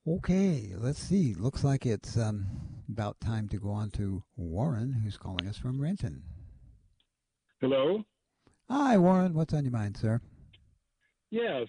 Okay, let's see. Looks like it's about time to go on to Warren, who's calling us from Renton. Hello? Hi, Warren. What's on your mind, sir? Yes.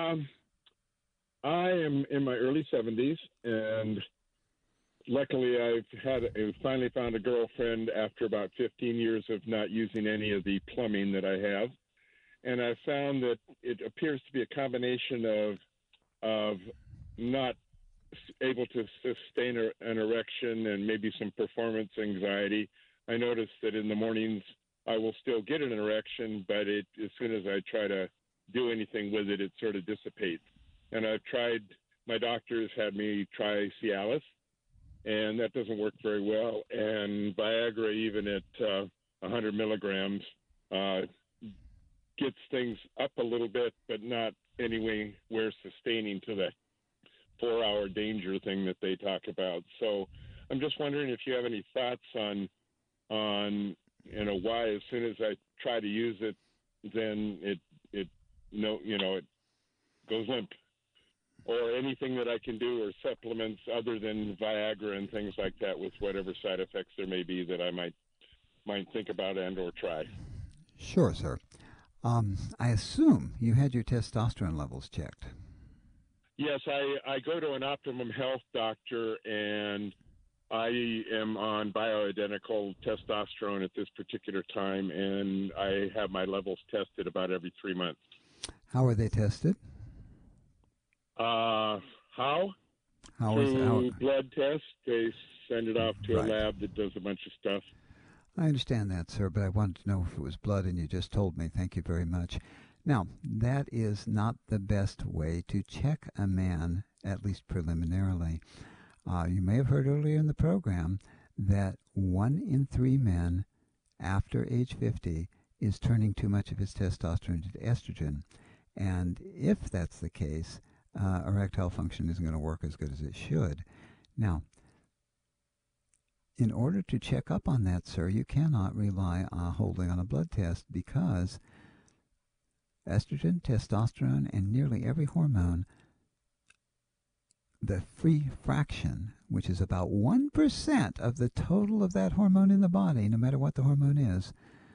I am in my early 70s, and luckily I finally found a girlfriend after about 15 years of not using any of the plumbing that I have. And I found that it appears to be a combination of not able to sustain an erection and maybe some performance anxiety. I notice that in the mornings I will still get an erection, but as soon as I try to do anything with it, it sort of dissipates. And I've tried. My doctors had me try Cialis, and that doesn't work very well. And Viagra, even at 100 milligrams, uh, gets things up a little bit, but not anywhere sustaining to the 4-hour danger thing that they talk about. So I'm just wondering if you have any thoughts on why as soon as I try to use it, then it no it goes limp, or anything that I can do, or supplements other than Viagra and things like that, with whatever side effects there may be that I might think about and or try. Sure, sir. I assume you had your testosterone levels checked. Yes, I go to an Optimum Health doctor, and I am on bioidentical testosterone at this particular time, and I have my levels tested about every 3 months. How were they tested? How? How was how? Through blood tests. They send it off to a Right. lab that does a bunch of stuff. I understand that, sir, but I wanted to know if it was blood, and you just told me. Thank you very much. Now, that is not the best way to check a man, at least preliminarily. You may have heard earlier in the program that 1 in 3 men after age 50 is turning too much of his testosterone into estrogen. And if that's the case, erectile function isn't going to work as good as it should. Now, in order to check up on that, sir, you cannot rely on wholly on a blood test, because estrogen, testosterone, and nearly every hormone, the free fraction, which is about 1% of the total of that hormone in the body, no matter what the hormone is,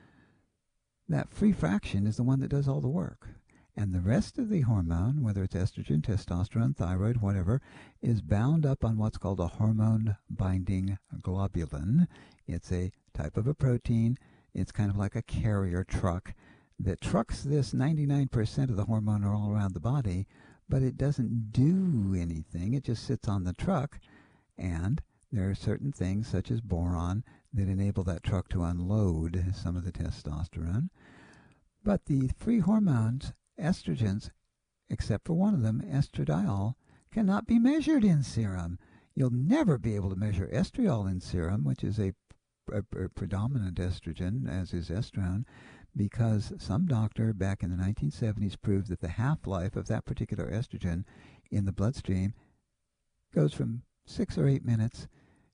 that free fraction is the one that does all the work. And the rest of the hormone, whether it's estrogen, testosterone, thyroid, whatever, is bound up on what's called a hormone binding globulin. It's a type of a protein. It's kind of like a carrier truck that trucks this 99% of the hormone all around the body, but it doesn't do anything. It just sits on the truck, and there are certain things, such as boron, that enable that truck to unload some of the testosterone. But the free hormones, estrogens, except for one of them, estradiol, cannot be measured in serum. You'll never be able to measure estriol in serum, which is a predominant estrogen, as is estrone, because some doctor back in the 1970s proved that the half-life of that particular estrogen in the bloodstream goes from 6 or 8 minutes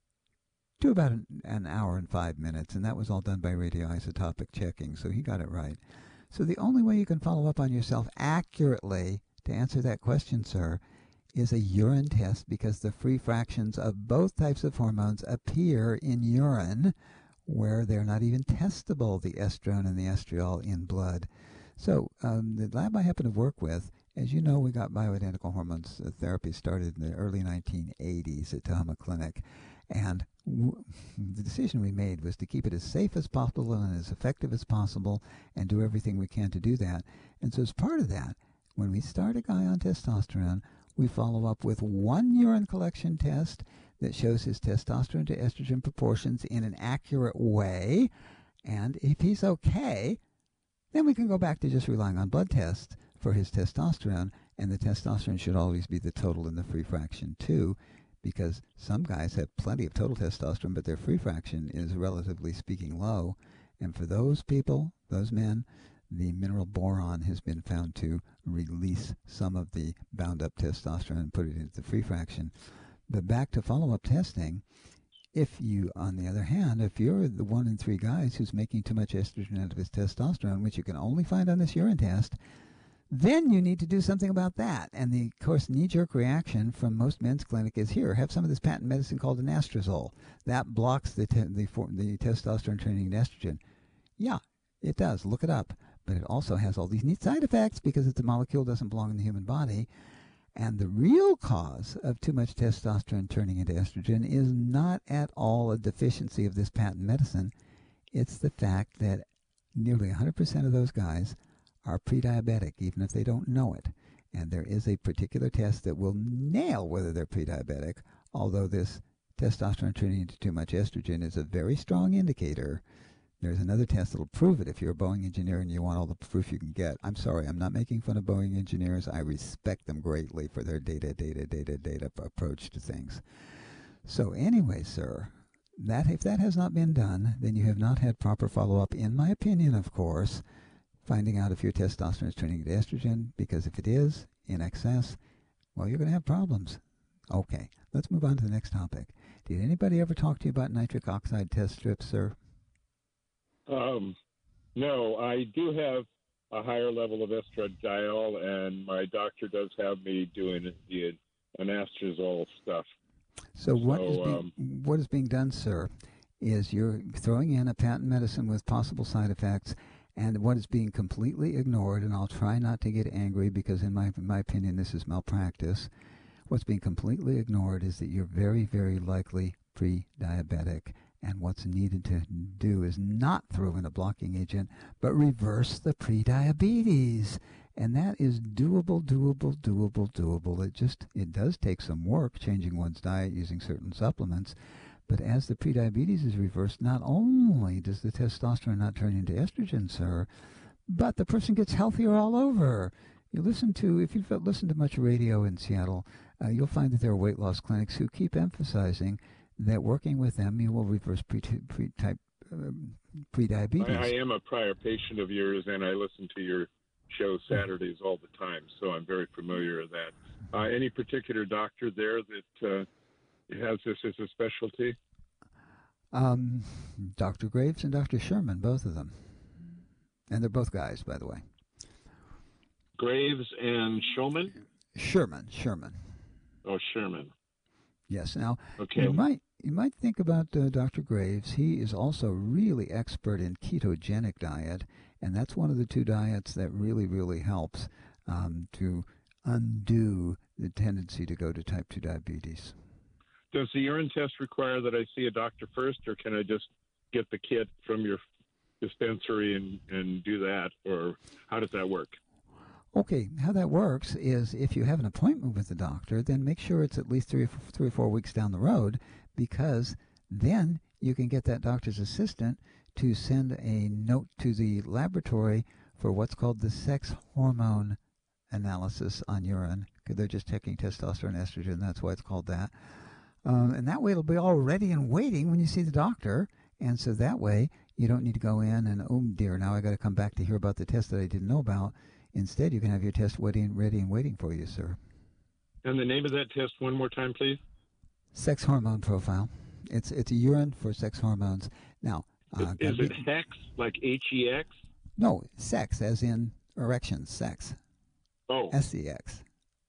to about an hour and 5 minutes, and that was all done by radioisotopic checking, so he got it right. So the only way you can follow up on yourself accurately to answer that question, sir, is a urine test, because the free fractions of both types of hormones appear in urine, where they're not even testable, the estrone and the estriol in blood. So the lab I happen to work with, as you know, we got bioidentical hormones therapy started in the early 1980s at Tahoma Clinic. And the decision we made was to keep it as safe as possible and as effective as possible, and do everything we can to do that. And so as part of that, when we start a guy on testosterone, we follow up with one urine collection test that shows his testosterone to estrogen proportions in an accurate way. And if he's okay, then we can go back to just relying on blood tests for his testosterone. And the testosterone should always be the total in the free fraction too, because some guys have plenty of total testosterone, but their free fraction is, relatively speaking, low. And for those people, those men, the mineral boron has been found to release some of the bound up testosterone and put it into the free fraction. But back to follow-up testing, if you, on the other hand, if you're the 1 in 3 guys who's making too much estrogen out of his testosterone, which you can only find on this urine test, then you need to do something about that. And the, of course, knee-jerk reaction from most men's clinic is, here, have some of this patent medicine called anastrozole. That blocks the testosterone turning into estrogen. Yeah, it does. Look it up. But it also has all these neat side effects because it's a molecule that doesn't belong in the human body. And the real cause of too much testosterone turning into estrogen is not at all a deficiency of this patent medicine. It's the fact that nearly 100% of those guys are pre-diabetic, even if they don't know it. And there is a particular test that will nail whether they're pre-diabetic, although this testosterone turning into too much estrogen is a very strong indicator. There's another test that'll prove it if you're a Boeing engineer and you want all the proof you can get. I'm sorry, I'm not making fun of Boeing engineers. I respect them greatly for their data approach to things. So anyway, sir, that if that has not been done, then you have not had proper follow-up, in my opinion, of course, finding out if your testosterone is turning into estrogen, because if it is in excess, well, you're going to have problems. Okay, let's move on to the next topic. Did anybody ever talk to you about nitric oxide test strips, sir? No, I do have a higher level of estradiol, and my doctor does have me doing the anastrozole stuff. So what is being done, sir, is you're throwing in a patent medicine with possible side effects, and what is being completely ignored, and I'll try not to get angry because in my opinion this is malpractice. What's being completely ignored is that you're very, very likely pre-diabetic, and what's needed to do is not throw in a blocking agent, but reverse the pre-diabetes. And that is doable. It does take some work, changing one's diet, using certain supplements. But as the prediabetes is reversed, not only does the testosterone not turn into estrogen, sir, but the person gets healthier all over. If you've listened to much radio in Seattle, you'll find that there are weight loss clinics who keep emphasizing that working with them, you will reverse prediabetes. I am a prior patient of yours, and I listen to your show Saturdays all the time, so I'm very familiar with that. Any particular doctor there that has this as a specialty? Dr. Graves and Dr. Sherman, both of them. And they're both guys, by the way. Graves and Shulman? Sherman. Oh, Sherman. Yes. Now, okay. You might think about Dr. Graves. He is also really expert in ketogenic diet, and that's one of the two diets that really, really helps to undo the tendency to go to type 2 diabetes. Does the urine test require that I see a doctor first, or can I just get the kit from your dispensary and do that, or how does that work? Okay, how that works is if you have an appointment with the doctor, then make sure it's at least 3 or 4 weeks down the road, because then you can get that doctor's assistant to send a note to the laboratory for what's called the sex hormone analysis on urine, because they're just checking testosterone and estrogen. That's why it's called that. And that way it'll be all ready and waiting when you see the doctor. And so that way you don't need to go in and, oh dear, now I got to come back to hear about the test that I didn't know about. Instead, you can have your test ready and waiting for you, sir. And the name of that test one more time, please? Sex hormone profile. It's a urine for sex hormones. Now, is it HEX, like HEX? No, sex, as in erections, sex. Oh. SEX.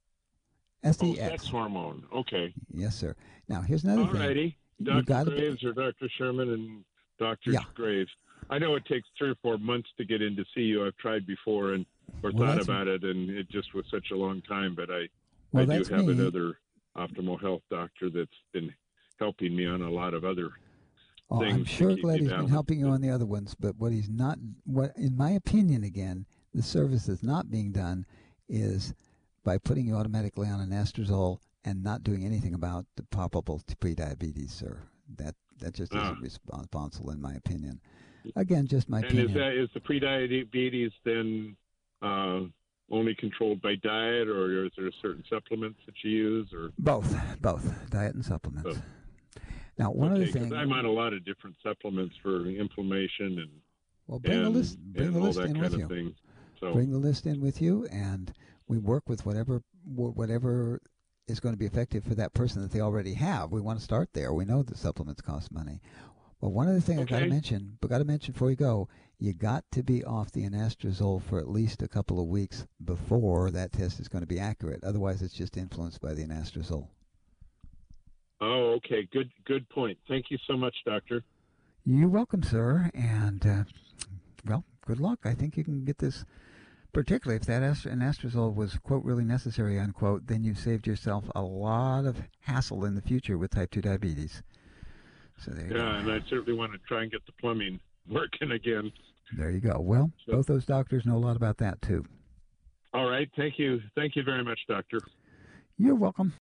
Oh, sex hormone. Okay. Yes, sir. Now, here's another thing. All righty. Dr. Graves or Dr. Sherman and Dr. Graves. I know it takes 3 or 4 months to get in to see you. I've tried before or thought about it, and it just was such a long time. But I do have another optimal health doctor that's been helping me on a lot of other things. I'm sure glad he's been helping you on the other ones. But what in my opinion, again, the service that's not being done is by putting you automatically on an anastrozole and not doing anything about the probable prediabetes, sir. That just isn't responsible, in my opinion. Again, just my opinion. And is the prediabetes then only controlled by diet, or is there certain supplements that you use, or both diet and supplements? Both. Now, one other thing, I'm on a lot of different supplements for inflammation and bring the list in with you. So bring the list in with you, and we work with whatever is going to be effective for that person that they already have. We want to start there. We know that supplements cost money. Well, one other thing I Okay. got to mention before you go, you got to be off the anastrozole for at least a couple of weeks before that test is going to be accurate. Otherwise, it's just influenced by the anastrozole. Oh, okay. Good point. Thank you so much, doctor. You're welcome, sir. And, well, good luck. I think you can get this, particularly if that anastrozole was, quote, really necessary, unquote, then you've saved yourself a lot of hassle in the future with type 2 diabetes. So there you go. Yeah, and I certainly want to try and get the plumbing working again. There you go. Well, So, both those doctors know a lot about that, too. all right. Thank you. Thank you very much, doctor. You're welcome.